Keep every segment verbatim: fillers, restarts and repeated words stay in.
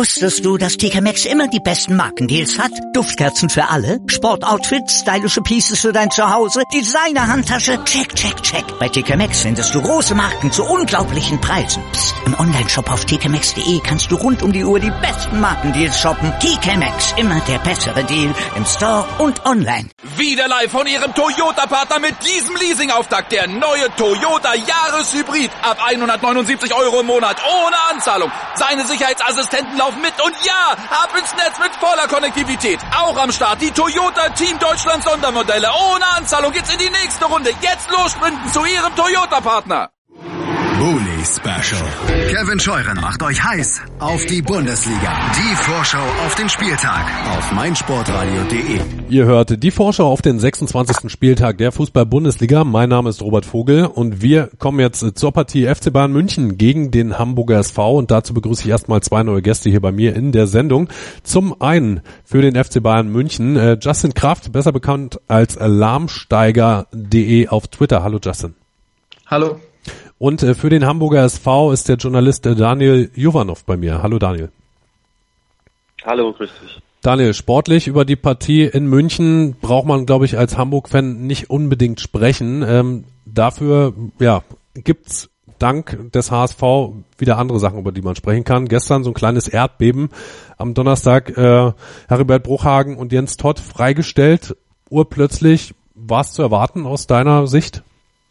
Wusstest du, dass T K Maxx immer die besten Markendeals hat? Duftkerzen für alle, Sportoutfits, stylische Pieces für dein Zuhause, Designer-Handtasche, check, check, check. Bei T K Maxx findest du große Marken zu unglaublichen Preisen. Psst. Im Onlineshop auf t k maxx punkt de kannst du rund um die Uhr die besten Markendeals shoppen. T K Maxx, immer der bessere Deal im Store und online. Wieder live von Ihrem Toyota-Partner mit diesem Leasing-Auftakt. Der neue Toyota Jahreshybrid. Ab hundertneunundsiebzig Euro im Monat ohne Anzahlung. Seine Sicherheitsassistenten laufen mit und ja, ab ins Netz mit voller Konnektivität. Auch am Start die Toyota Team Deutschland Sondermodelle. Ohne Anzahlung geht's in die nächste Runde. Jetzt los sprinten zu Ihrem Toyota-Partner. Bully Special. Kevin Scheuren macht euch heiß auf die Bundesliga. Die Vorschau auf den Spieltag auf meinsportradio punkt de. Ihr hört die Vorschau auf den sechsundzwanzigsten Spieltag der Fußball-Bundesliga. Mein Name ist Robert Vogel und wir kommen jetzt zur Partie F C Bayern München gegen den Hamburger S V und dazu begrüße ich erstmal zwei neue Gäste hier bei mir in der Sendung. Zum einen für den F C Bayern München äh, Justin Kraft, besser bekannt als alarmsteiger punkt de auf Twitter. Hallo Justin. Hallo. Und äh, für den Hamburger S V ist der Journalist äh, Daniel Jovanov bei mir. Hallo Daniel. Hallo, grüß dich. Daniel, sportlich über die Partie in München braucht man, glaube ich, als Hamburg-Fan nicht unbedingt sprechen. Ähm, dafür, ja, gibt's dank des H S V wieder andere Sachen, über die man sprechen kann. Gestern so ein kleines Erdbeben. Am Donnerstag äh, Heribert Bruchhagen und Jens Todt freigestellt. Urplötzlich, war es zu erwarten aus deiner Sicht?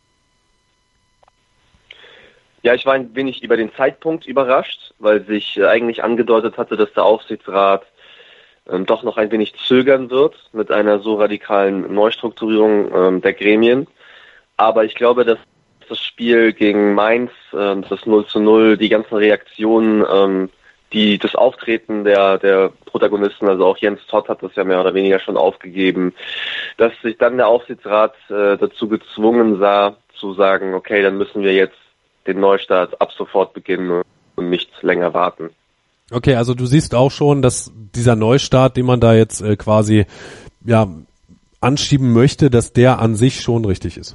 Ja, ich war ein wenig über den Zeitpunkt überrascht, weil sich äh, eigentlich angedeutet hatte, dass der Aufsichtsrat ähm, doch noch ein wenig zögern wird mit einer so radikalen Neustrukturierung ähm, der Gremien. Aber ich glaube, dass das Spiel gegen Mainz, ähm, das null zu null, die ganzen Reaktionen, ähm, die das Auftreten der der Protagonisten, also auch Jens Todt hat das ja mehr oder weniger schon aufgegeben, dass sich dann der Aufsichtsrat äh, dazu gezwungen sah, zu sagen, okay, dann müssen wir jetzt den Neustart ab sofort beginnen und nicht länger warten. Okay, also du siehst auch schon, dass dieser Neustart, den man da jetzt äh, quasi ja anschieben möchte, dass der an sich schon richtig ist.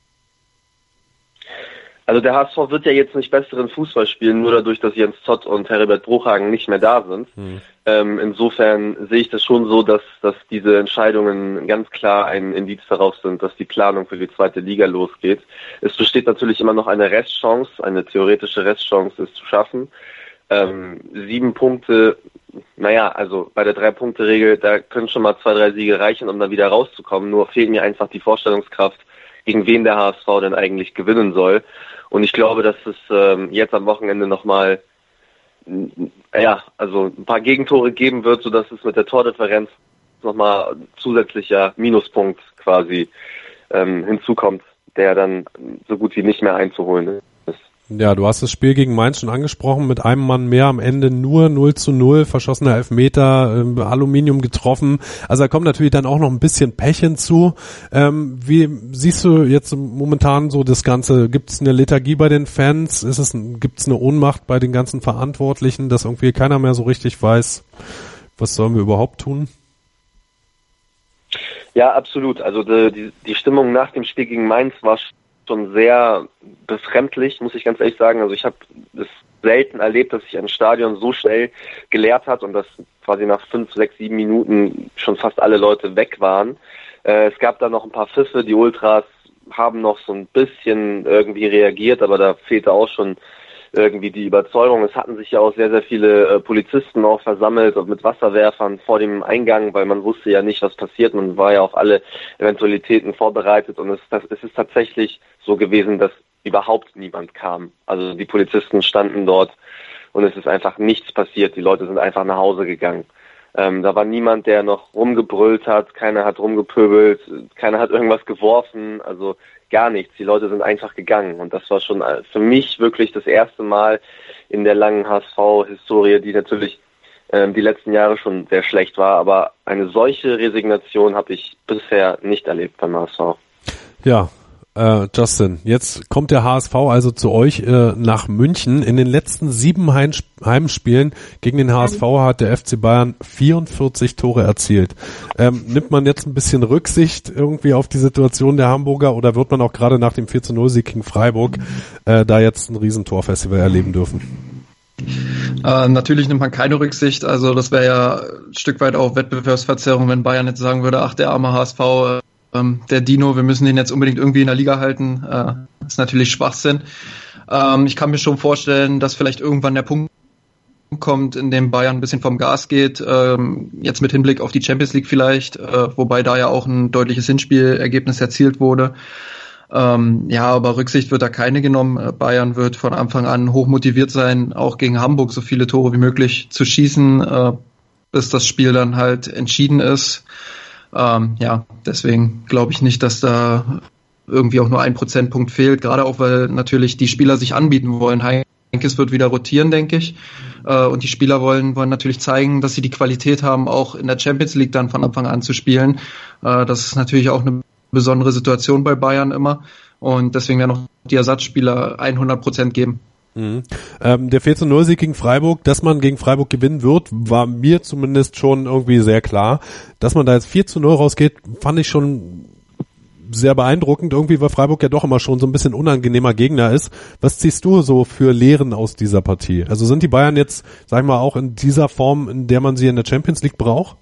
Also der H S V wird ja jetzt nicht besseren Fußball spielen, nur dadurch, dass Jens Todt und Heribert Bruchhagen nicht mehr da sind. Hm. Ähm, insofern sehe ich das schon so, dass, dass diese Entscheidungen ganz klar ein Indiz darauf sind, dass die Planung für die zweite Liga losgeht. Es besteht natürlich immer noch eine Restchance, eine theoretische Restchance, es zu schaffen. Ähm, sieben Punkte, naja, also bei der Drei-Punkte-Regel, da können schon mal zwei, drei Siege reichen, um da wieder rauszukommen. Nur fehlt mir einfach die Vorstellungskraft, gegen wen der H S V denn eigentlich gewinnen soll. Und ich glaube, dass es ähm, jetzt am Wochenende nochmal ja, also ein paar Gegentore geben wird, sodass es mit der Tordifferenz nochmal zusätzlicher Minuspunkt quasi ähm, hinzukommt, der dann so gut wie nicht mehr einzuholen ist. Ja, du hast das Spiel gegen Mainz schon angesprochen, mit einem Mann mehr am Ende nur null zu null, verschossener Elfmeter, äh, Aluminium getroffen. Also da kommt natürlich dann auch noch ein bisschen Pech hinzu. Ähm, wie siehst du jetzt momentan so das Ganze? Gibt es eine Lethargie bei den Fans? Ist es, gibt es eine Ohnmacht bei den ganzen Verantwortlichen, dass irgendwie keiner mehr so richtig weiß, was sollen wir überhaupt tun? Ja, absolut. Also die, die, die Stimmung nach dem Spiel gegen Mainz war schon sehr befremdlich, muss ich ganz ehrlich sagen. Also ich habe es selten erlebt, dass sich ein Stadion so schnell geleert hat und dass quasi nach fünf, sechs, sieben Minuten schon fast alle Leute weg waren. Äh, es gab da noch ein paar Pfiffe, die Ultras haben noch so ein bisschen irgendwie reagiert, aber da fehlte auch schon irgendwie die Überzeugung. Es hatten sich ja auch sehr, sehr viele äh, Polizisten auch versammelt und mit Wasserwerfern vor dem Eingang, weil man wusste ja nicht, was passiert. Man war ja auf alle Eventualitäten vorbereitet und es, das, es ist tatsächlich so gewesen, dass überhaupt niemand kam. Also die Polizisten standen dort und es ist einfach nichts passiert. Die Leute sind einfach nach Hause gegangen. Ähm, da war niemand, der noch rumgebrüllt hat, keiner hat rumgepöbelt, keiner hat irgendwas geworfen, also gar nichts. Die Leute sind einfach gegangen und das war schon für mich wirklich das erste Mal in der langen H S V-Historie, die natürlich ähm, die letzten Jahre schon sehr schlecht war, aber eine solche Resignation habe ich bisher nicht erlebt beim H S V. Ja, äh, Justin, jetzt kommt der H S V also zu euch äh, nach München. In den letzten sieben Heim- Heimspielen gegen den H S V hat der F C Bayern vierundvierzig Tore erzielt. Ähm, nimmt man jetzt ein bisschen Rücksicht irgendwie auf die Situation der Hamburger oder wird man auch gerade nach dem vier zu null Sieg gegen Freiburg äh, da jetzt ein Riesentorfestival erleben dürfen? Äh, natürlich nimmt man keine Rücksicht, also das wäre ja ein Stück weit auch Wettbewerbsverzerrung, wenn Bayern jetzt sagen würde, ach, der arme H S V, äh, der Dino, wir müssen den jetzt unbedingt irgendwie in der Liga halten. Äh, das ist natürlich Schwachsinn. Ähm, ich kann mir schon vorstellen, dass vielleicht irgendwann der Punkt kommt, in dem Bayern ein bisschen vom Gas geht, ähm, jetzt mit Hinblick auf die Champions League vielleicht, äh, wobei da ja auch ein deutliches Hinspielergebnis erzielt wurde. Ähm, ja, aber Rücksicht wird da keine genommen. Bayern wird von Anfang an hochmotiviert sein, auch gegen Hamburg so viele Tore wie möglich zu schießen, äh, bis das Spiel dann halt entschieden ist. Ähm, ja, deswegen glaube ich nicht, dass da irgendwie auch nur ein Prozentpunkt fehlt, gerade auch, weil natürlich die Spieler sich anbieten wollen. Heinkes wird wieder rotieren, denke ich. Äh, und die Spieler wollen, wollen natürlich zeigen, dass sie die Qualität haben, auch in der Champions League dann von Anfang an zu spielen. Äh, das ist natürlich auch eine besondere Situation bei Bayern immer. Und deswegen werden auch die Ersatzspieler hundert Prozent geben. Mhm. Ähm, der vier zu null Sieg gegen Freiburg, dass man gegen Freiburg gewinnen wird, war mir zumindest schon irgendwie sehr klar. Dass man da jetzt vier zu null rausgeht, fand ich schon sehr beeindruckend, irgendwie, weil Freiburg ja doch immer schon so ein bisschen unangenehmer Gegner ist. Was ziehst du so für Lehren aus dieser Partie? Also sind die Bayern jetzt, sag ich mal, auch in dieser Form, in der man sie in der Champions League braucht?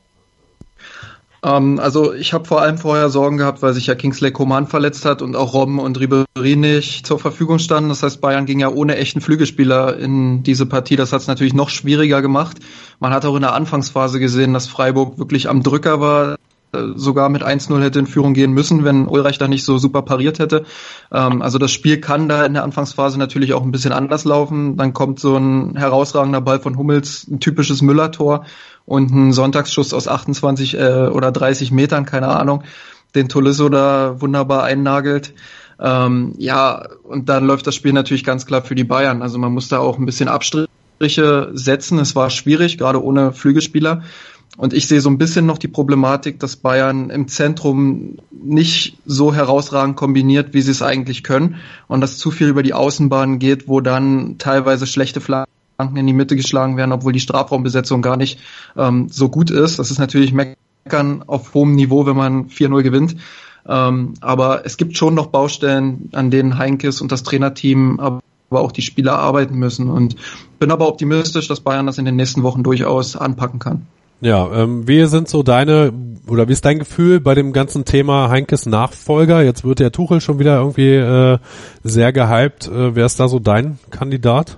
Ähm, also ich habe vor allem vorher Sorgen gehabt, weil sich ja Kingsley Coman verletzt hat und auch Robben und Ribéry nicht zur Verfügung standen. Das heißt, Bayern ging ja ohne echten Flügelspieler in diese Partie. Das hat es natürlich noch schwieriger gemacht. Man hat auch in der Anfangsphase gesehen, dass Freiburg wirklich am Drücker war, sogar mit eins null hätte in Führung gehen müssen, wenn Ulreich da nicht so super pariert hätte. Ähm, also das Spiel kann da in der Anfangsphase natürlich auch ein bisschen anders laufen. Dann kommt so ein herausragender Ball von Hummels, ein typisches Müller-Tor und ein Sonntagsschuss aus achtundzwanzig äh, oder dreißig Metern, keine Ahnung, den Tolisso da wunderbar einnagelt. Ähm, ja, und dann läuft das Spiel natürlich ganz klar für die Bayern. Also man muss da auch ein bisschen Abstriche setzen. Es war schwierig, gerade ohne Flügelspieler. Und ich sehe so ein bisschen noch die Problematik, dass Bayern im Zentrum nicht so herausragend kombiniert, wie sie es eigentlich können. Und dass zu viel über die Außenbahn geht, wo dann teilweise schlechte Flanken in die Mitte geschlagen werden, obwohl die Strafraumbesetzung gar nicht ähm, so gut ist. Das ist natürlich Meckern auf hohem Niveau, wenn man vier null gewinnt. Ähm, aber es gibt schon noch Baustellen, an denen Heinkes und das Trainerteam, aber auch die Spieler arbeiten müssen. Und bin aber optimistisch, dass Bayern das in den nächsten Wochen durchaus anpacken kann. Ja, ähm, wie sind so deine, oder wie ist dein Gefühl bei dem ganzen Thema Heinkes Nachfolger? Jetzt wird der Tuchel schon wieder irgendwie äh, sehr gehypt. Äh, wer ist da so dein Kandidat?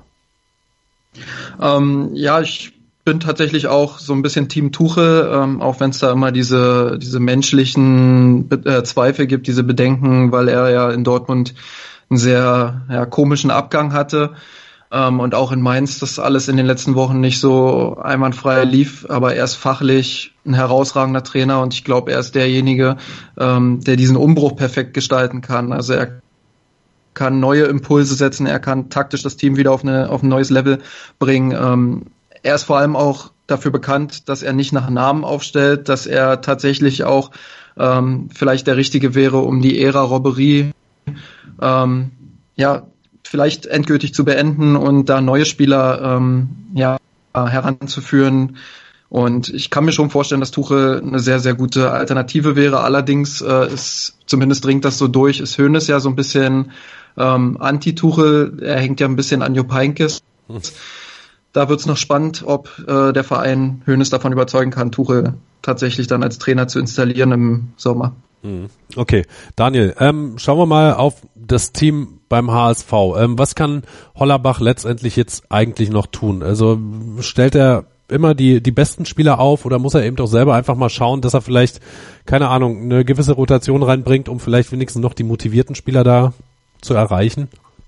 Ähm, ja, ich bin tatsächlich auch so ein bisschen Team Tuchel, ähm, auch wenn es da immer diese diese menschlichen Be- äh, Zweifel gibt, diese Bedenken, weil er ja in Dortmund einen sehr ja, komischen Abgang hatte. Um, und auch in Mainz das alles in den letzten Wochen nicht so einwandfrei lief, aber er ist fachlich ein herausragender Trainer und ich glaube, er ist derjenige, um, der diesen Umbruch perfekt gestalten kann. Also er kann neue Impulse setzen, er kann taktisch das Team wieder auf, eine, auf ein neues Level bringen. Um, er ist vor allem auch dafür bekannt, dass er nicht nach Namen aufstellt, dass er tatsächlich auch um, vielleicht der Richtige wäre, um die Ära Ribéry um, ja vielleicht endgültig zu beenden und da neue Spieler ähm, ja, heranzuführen. Und ich kann mir schon vorstellen, dass Tuchel eine sehr, sehr gute Alternative wäre. Allerdings äh, ist, zumindest dringt das so durch, ist Hoeneß ja so ein bisschen ähm, Anti-Tuchel. Er hängt ja ein bisschen an Jupp Heynckes. Da wird's noch spannend, ob äh, der Verein Hoeneß davon überzeugen kann, Tuchel tatsächlich dann als Trainer zu installieren im Sommer. Okay, Daniel, ähm, schauen wir mal auf das Team beim H S V. Ähm, was kann Hollerbach letztendlich jetzt eigentlich noch tun? Also stellt er immer die die besten Spieler auf oder muss er eben doch selber einfach mal schauen, dass er vielleicht, keine Ahnung, eine gewisse Rotation reinbringt, um vielleicht wenigstens noch die motivierten Spieler da zu erreichen?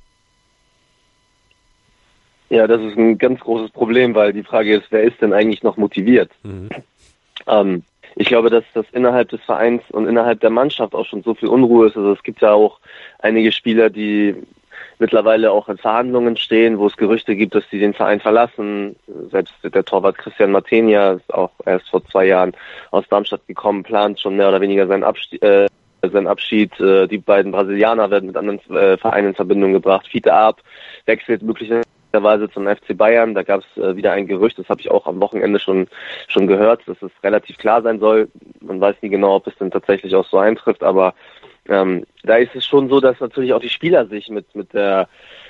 Ja, das ist ein ganz großes Problem, weil die Frage ist, wer ist denn eigentlich noch motiviert? Mhm. Ähm, Ich glaube, dass das innerhalb des Vereins und innerhalb der Mannschaft auch schon so viel Unruhe ist. Also es gibt ja auch einige Spieler, die mittlerweile auch in Verhandlungen stehen, wo es Gerüchte gibt, dass sie den Verein verlassen. Selbst der Torwart Christian Matenia ist auch erst vor zwei Jahren aus Darmstadt gekommen, plant schon mehr oder weniger seinen Abschied. Äh, seinen Abschied. Äh, die beiden Brasilianer werden mit anderen äh, Vereinen in Verbindung gebracht. Fiete Arp wechselt möglicherweise zum F C Bayern, da gab es äh, wieder ein Gerücht, das habe ich auch am Wochenende schon schon gehört, dass es relativ klar sein soll. Man weiß nie genau, ob es denn tatsächlich auch so eintrifft, aber ähm, da ist es schon so, dass natürlich auch die Spieler sich mit mit der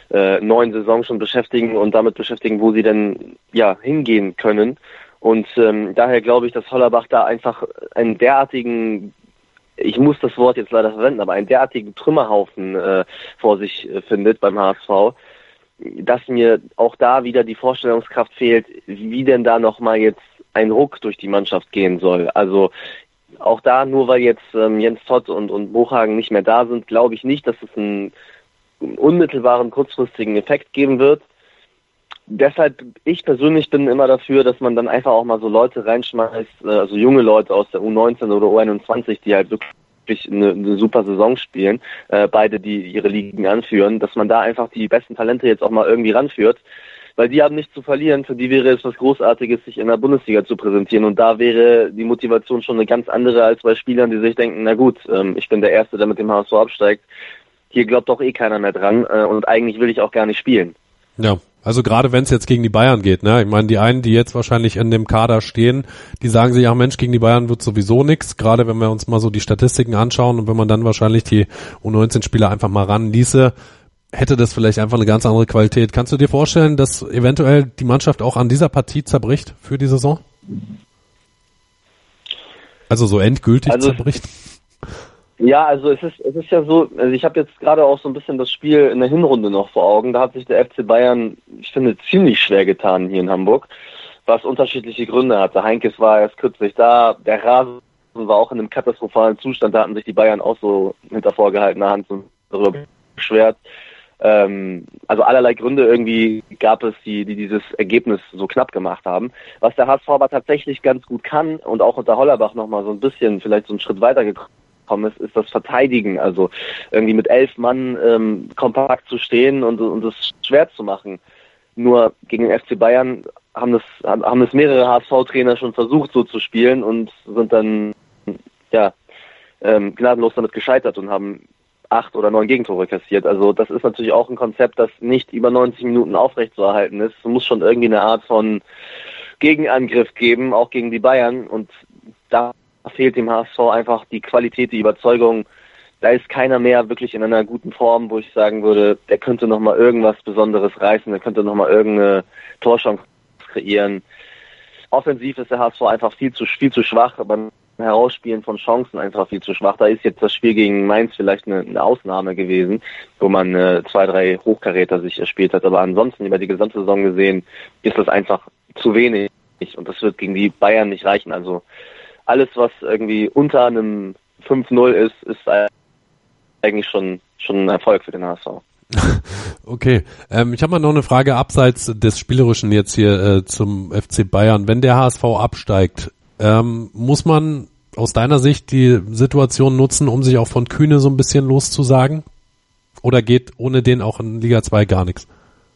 äh, neuen Saison schon beschäftigen und damit beschäftigen, wo sie denn ja hingehen können. Und ähm, daher glaube ich, dass Hollerbach da einfach einen derartigen, ich muss das Wort jetzt leider verwenden, aber einen derartigen Trümmerhaufen äh, vor sich äh, findet beim H S V, dass mir auch da wieder die Vorstellungskraft fehlt, wie denn da nochmal jetzt ein Ruck durch die Mannschaft gehen soll. Also auch da, nur weil jetzt ähm, Jens Todt und, und Bruchhagen nicht mehr da sind, glaube ich nicht, dass es einen, einen unmittelbaren, kurzfristigen Effekt geben wird. Deshalb, ich persönlich bin immer dafür, dass man dann einfach auch mal so Leute reinschmeißt, also junge Leute aus der U neunzehn oder U einundzwanzig, die halt wirklich eine, eine super Saison spielen, äh, beide, die ihre Ligen anführen, dass man da einfach die besten Talente jetzt auch mal irgendwie ranführt, weil die haben nichts zu verlieren, für die wäre es was Großartiges, sich in der Bundesliga zu präsentieren, und da wäre die Motivation schon eine ganz andere als bei Spielern, die sich denken, na gut, ähm, ich bin der Erste, der mit dem H S V absteigt, hier glaubt doch eh keiner mehr dran, äh, und eigentlich will ich auch gar nicht spielen. Ja. Also gerade wenn es jetzt gegen die Bayern geht, ne? Ich meine, die einen, die jetzt wahrscheinlich in dem Kader stehen, die sagen sich, ja Mensch, gegen die Bayern wird sowieso nix. Gerade wenn wir uns mal so die Statistiken anschauen und wenn man dann wahrscheinlich die U neunzehn Spieler einfach mal ranließe, hätte das vielleicht einfach eine ganz andere Qualität. Kannst du dir vorstellen, dass eventuell die Mannschaft auch an dieser Partie zerbricht für die Saison? Also so endgültig also zerbricht? Ja, also es ist es ist ja so, also ich habe jetzt gerade auch so ein bisschen das Spiel in der Hinrunde noch vor Augen. Da hat sich der F C Bayern, ich finde, ziemlich schwer getan hier in Hamburg, was unterschiedliche Gründe hatte. Heinkes war erst kürzlich da, der Rasen war auch in einem katastrophalen Zustand, da hatten sich die Bayern auch so hinter vorgehaltener Hand darüber beschwert. Ähm, also allerlei Gründe irgendwie gab es, die, die dieses Ergebnis so knapp gemacht haben. Was der H S V aber tatsächlich ganz gut kann und auch unter Hollerbach nochmal so ein bisschen vielleicht so einen Schritt weiter gekommen ist, ist das Verteidigen, also irgendwie mit elf Mann ähm, kompakt zu stehen und, und das schwer zu machen. Nur gegen den F C Bayern haben das haben das mehrere H S V-Trainer schon versucht, so zu spielen, und sind dann ja ähm, gnadenlos damit gescheitert und haben acht oder neun Gegentore kassiert. Also das ist natürlich auch ein Konzept, das nicht über neunzig Minuten aufrechtzuerhalten ist. Es muss schon irgendwie eine Art von Gegenangriff geben, auch gegen die Bayern, und da fehlt dem H S V einfach die Qualität, die Überzeugung. Da ist keiner mehr wirklich in einer guten Form, wo ich sagen würde, der könnte nochmal irgendwas Besonderes reißen, der könnte nochmal irgendeine Torchance kreieren. Offensiv ist der H S V einfach viel zu, viel zu schwach, beim Herausspielen von Chancen einfach viel zu schwach. Da ist jetzt das Spiel gegen Mainz vielleicht eine, eine Ausnahme gewesen, wo man äh, zwei, drei Hochkaräter sich erspielt hat. Aber ansonsten, über die gesamte Saison gesehen, ist das einfach zu wenig. Und das wird gegen die Bayern nicht reichen. Also alles, was irgendwie unter einem fünf null ist, ist eigentlich schon schon ein Erfolg für den H S V. Okay, ähm, ich habe mal noch eine Frage abseits des Spielerischen jetzt hier äh, zum F C Bayern. Wenn der H S V absteigt, ähm, muss man aus deiner Sicht die Situation nutzen, um sich auch von Kühne so ein bisschen loszusagen? Oder geht ohne den auch in Liga zwei gar nichts?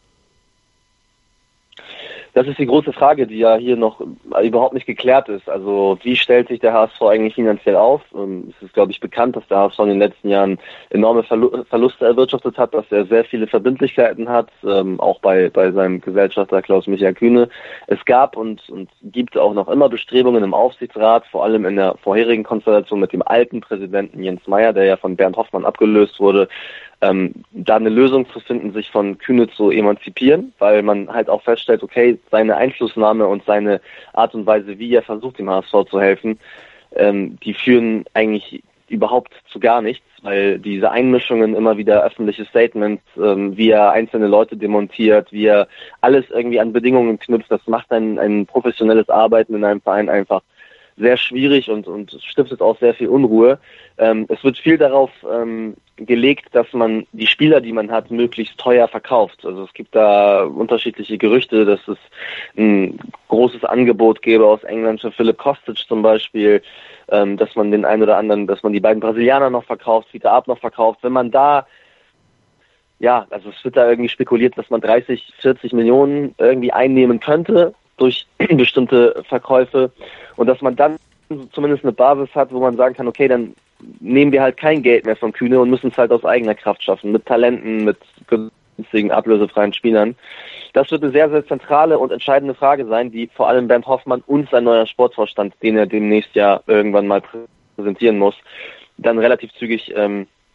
Das ist die große Frage, die ja hier noch überhaupt nicht geklärt ist. Also wie stellt sich der H S V eigentlich finanziell auf? Es ist, glaube ich, bekannt, dass der H S V in den letzten Jahren enorme Verluste erwirtschaftet hat, dass er sehr viele Verbindlichkeiten hat, auch bei bei seinem Gesellschafter Klaus-Michael Kühne. Es gab und, und gibt auch noch immer Bestrebungen im Aufsichtsrat, vor allem in der vorherigen Konstellation mit dem alten Präsidenten Jens Meyer, der ja von Bernd Hoffmann abgelöst wurde, Ähm, da eine Lösung zu finden, sich von Kühne zu emanzipieren, weil man halt auch feststellt, okay, seine Einflussnahme und seine Art und Weise, wie er versucht, dem H S V zu helfen, ähm, die führen eigentlich überhaupt zu gar nichts, weil diese Einmischungen, immer wieder öffentliche Statements, ähm, wie er einzelne Leute demontiert, wie er alles irgendwie an Bedingungen knüpft, das macht ein, ein professionelles Arbeiten in einem Verein einfach sehr schwierig und, und stiftet auch sehr viel Unruhe. Ähm, es wird viel darauf ähm, gelegt, dass man die Spieler, die man hat, möglichst teuer verkauft. Also es gibt da unterschiedliche Gerüchte, dass es ein großes Angebot gäbe aus England für Philipp Kostic zum Beispiel, ähm, dass man den einen oder anderen, dass man die beiden Brasilianer noch verkauft, Vita Ab noch verkauft. Wenn man da, ja, also es wird da irgendwie spekuliert, dass man dreißig, vierzig Millionen irgendwie einnehmen könnte durch bestimmte Verkäufe, und dass man dann zumindest eine Basis hat, wo man sagen kann, okay, dann nehmen wir halt kein Geld mehr von Kühne und müssen es halt aus eigener Kraft schaffen, mit Talenten, mit günstigen, ablösefreien Spielern. Das wird eine sehr, sehr zentrale und entscheidende Frage sein, die vor allem Bernd Hoffmann und sein neuer Sportvorstand, den er demnächst ja irgendwann mal präsentieren muss, dann relativ zügig ähm,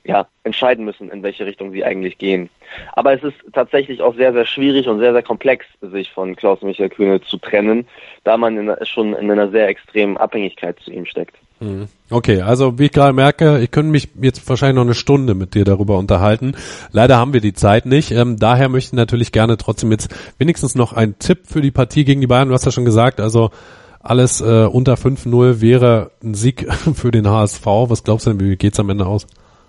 ja, entscheiden müssen, in welche Richtung sie eigentlich gehen. Aber es ist tatsächlich auch sehr, sehr schwierig und sehr, sehr komplex, sich von Klaus-Michael Kühne zu trennen, da man in, schon in einer sehr extremen Abhängigkeit zu ihm steckt. Okay, also wie ich gerade merke, ich könnte mich jetzt wahrscheinlich noch eine Stunde mit dir darüber unterhalten. Leider haben wir die Zeit nicht. Ähm, daher möchte ich natürlich gerne trotzdem jetzt wenigstens noch einen Tipp für die Partie gegen die Bayern. Du hast ja schon gesagt, also alles äh, unter fünf null wäre ein Sieg für den H S V. Was glaubst du denn, wie geht's am Ende aus?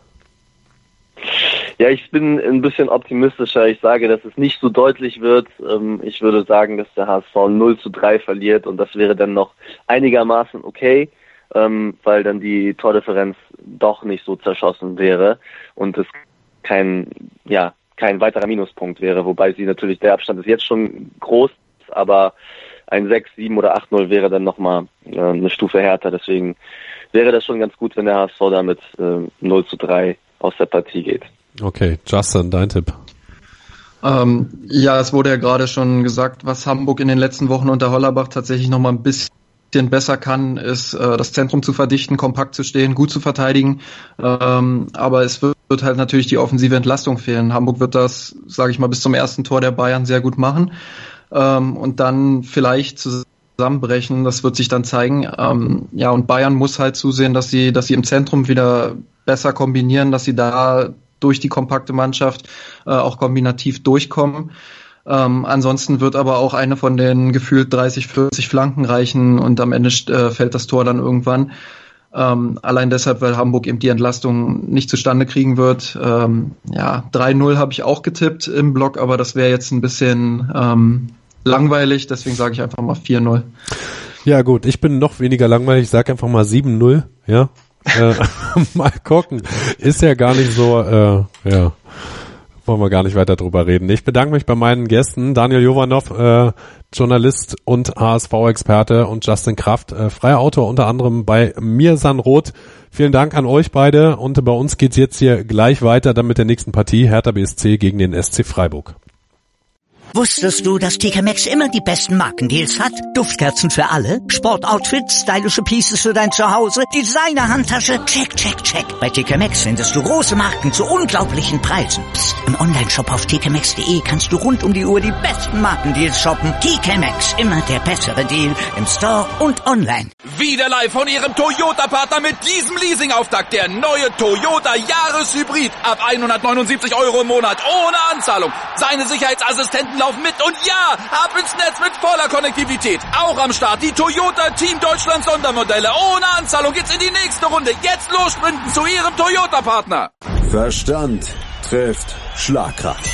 Ja, ich bin ein bisschen optimistischer. Ich sage, dass es nicht so deutlich wird. Ich würde sagen, dass der H S V null zu drei verliert und das wäre dann noch einigermaßen okay, weil dann die Tordifferenz doch nicht so zerschossen wäre und es kein, ja, kein weiterer Minuspunkt wäre, wobei sie natürlich, der Abstand ist jetzt schon groß, aber ein sechs, sieben oder acht null wäre dann nochmal eine Stufe härter. Deswegen wäre das schon ganz gut, wenn der H S V damit null zu drei aus der Partie geht. Okay, Justin, dein Tipp. Ähm, ja, es wurde ja gerade schon gesagt, was Hamburg in den letzten Wochen unter Hollerbach tatsächlich nochmal ein bisschen besser kann, ist äh, das Zentrum zu verdichten, kompakt zu stehen, gut zu verteidigen. Ähm, aber es wird, wird halt natürlich die offensive Entlastung fehlen. Hamburg wird das, sage ich mal, bis zum ersten Tor der Bayern sehr gut machen ähm, und dann vielleicht zusammenbrechen. Das wird sich dann zeigen. Ähm, ja, und Bayern muss halt zusehen, dass sie, dass sie im Zentrum wieder besser kombinieren, dass sie da durch die kompakte Mannschaft äh, auch kombinativ durchkommen. Ähm, ansonsten wird aber auch eine von den gefühlt dreißig, vierzig Flanken reichen und am Ende äh, fällt das Tor dann irgendwann. Ähm, allein deshalb, weil Hamburg eben die Entlastung nicht zustande kriegen wird. Ähm, ja, drei null habe ich auch getippt im Block, aber das wäre jetzt ein bisschen ähm, langweilig, deswegen sage ich einfach mal vier null. Ja gut, ich bin noch weniger langweilig, ich sage einfach mal sieben null, ja. äh, mal gucken. Ist ja gar nicht so, äh, ja, wollen wir gar nicht weiter drüber reden. Ich bedanke mich bei meinen Gästen, Daniel Jovanov, äh, Journalist und H S V-Experte und Justin Kraft, äh, freier Autor unter anderem bei Mirsan Roth. Vielen Dank an euch beide und bei uns geht's jetzt hier gleich weiter dann mit der nächsten Partie, Hertha B S C gegen den S C Freiburg. Wusstest du, dass T K Maxx immer die besten Markendeals hat? Duftkerzen für alle, Sportoutfits, stylische Pieces für dein Zuhause, Designer-Handtasche, check, check, check. Bei T K Maxx findest du große Marken zu unglaublichen Preisen. Psst. Im Onlineshop auf t k maxx punkt de kannst du rund um die Uhr die besten Markendeals shoppen. T K Maxx, immer der bessere Deal im Store und online. Wieder live von ihrem Toyota-Partner mit diesem Leasing-Auftakt. Der neue Toyota Jahreshybrid. Ab hundertneunundsiebzig Euro im Monat ohne Anzahlung. Seine Sicherheitsassistenten laufen mit und ja, ab ins Netz mit voller Konnektivität. Auch am Start die Toyota Team Deutschland Sondermodelle. Ohne Anzahlung geht's in die nächste Runde. Jetzt los sprinten zu ihrem Toyota-Partner. Verstand trifft Schlagkraft.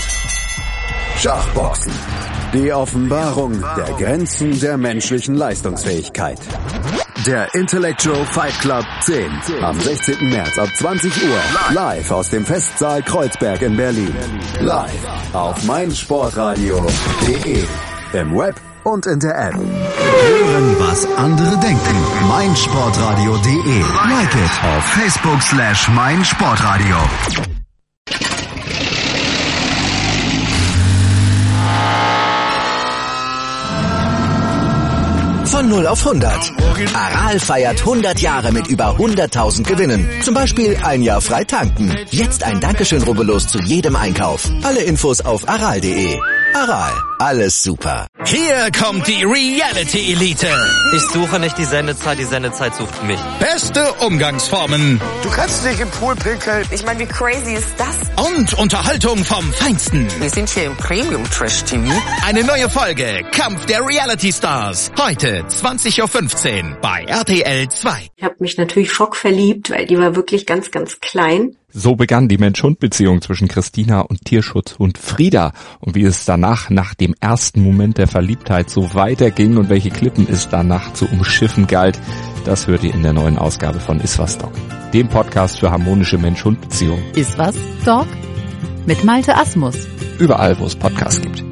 Schachboxen. Die Offenbarung der Grenzen der menschlichen Leistungsfähigkeit. Der Intellectual Fight Club zehn. Am sechzehnten März ab zwanzig Uhr. Live aus dem Festsaal Kreuzberg in Berlin. Live auf meinsportradio punkt de. Im Web und in der App. Hören, was andere denken. meinsportradio punkt de. Like it auf Facebook slash meinsportradio. Von null auf hundert. Aral feiert hundert Jahre mit über hunderttausend Gewinnen. Zum Beispiel ein Jahr frei tanken. Jetzt ein Dankeschön, rubbellos zu jedem Einkauf. Alle Infos auf aral punkt de. Aral, alles super. Hier kommt die Reality Elite. Ich suche nicht die Sendezeit, die Sendezeit sucht mich. Beste Umgangsformen. Du kannst nicht im Pool pinkeln. Ich meine, wie crazy ist das? Und Unterhaltung vom Feinsten. Wir sind hier im Premium-Trash-T V. Eine neue Folge, Kampf der Reality Stars. Heute zwanzig Uhr fünfzehn bei R T L zwei. Ich habe mich natürlich schockverliebt, weil die war wirklich ganz, ganz klein. So begann die Mensch-Hund-Beziehung zwischen Christina und Tierschutzhund Frieda. Und wie es danach, nach dem ersten Moment der Verliebtheit, so weiterging und welche Klippen es danach zu umschiffen galt, das hört ihr in der neuen Ausgabe von Iswas Dog, dem Podcast für harmonische Mensch-Hund-Beziehungen. Iswas Dog? Mit Malte Asmus. Überall, wo es Podcasts gibt.